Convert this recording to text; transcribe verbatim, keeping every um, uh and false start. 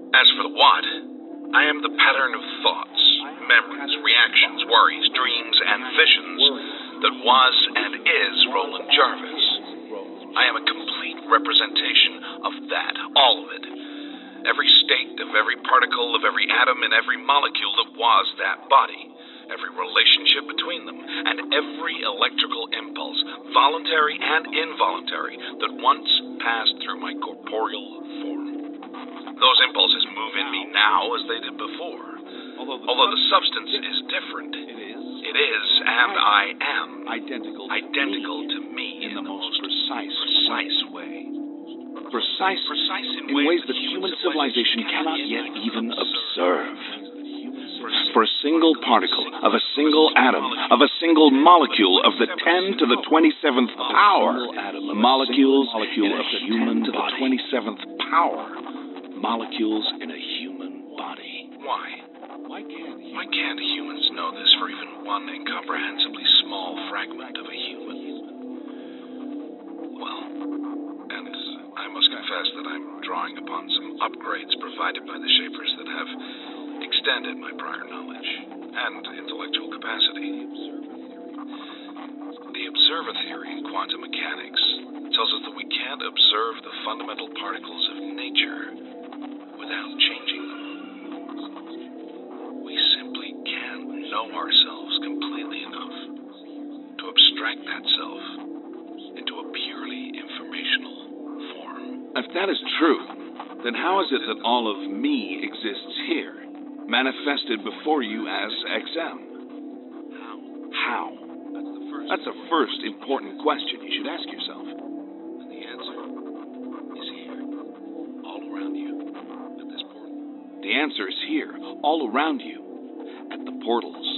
As for the what, I am the pattern of thoughts, memories, reactions, worries, dreams, and visions that was and is Roland Jarvis. I am a complete representation of that, all of it. Every state of every particle of every atom and every molecule that was that body. Every relationship between them, and every electrical impulse, voluntary and involuntary, that once passed through my corporeal form. Those impulses move in me now as they did before. Although the substance is different, it is, and I am, identical to identical me, to me in the most precise, precise way. Precise, Precise in, in ways that human civilization cannot yet even observe. For a single particle of a single atom, of a single molecule of the ten to the twenty-seventh power, molecules in a human to the twenty-seventh power, molecules in a human body. Why? Why can't Why can't humans know this for even one incomprehensibly small fragment of a human? Well, and I must confess that I'm drawing upon some upgrades provided by the Shapers that have extended my prior knowledge and intellectual capacity. The observer theory in quantum mechanics tells us that we can't observe the fundamental particles of nature without changing them. We simply can't know ourselves completely enough to abstract that self into a purely informational form. If that is true, then how is it that all of me exists here, manifested before you as X M? How? How? That's the first important question you should ask yourself. And the answer is here, all around you, at this portal. The answer is here, all around you, at the portals.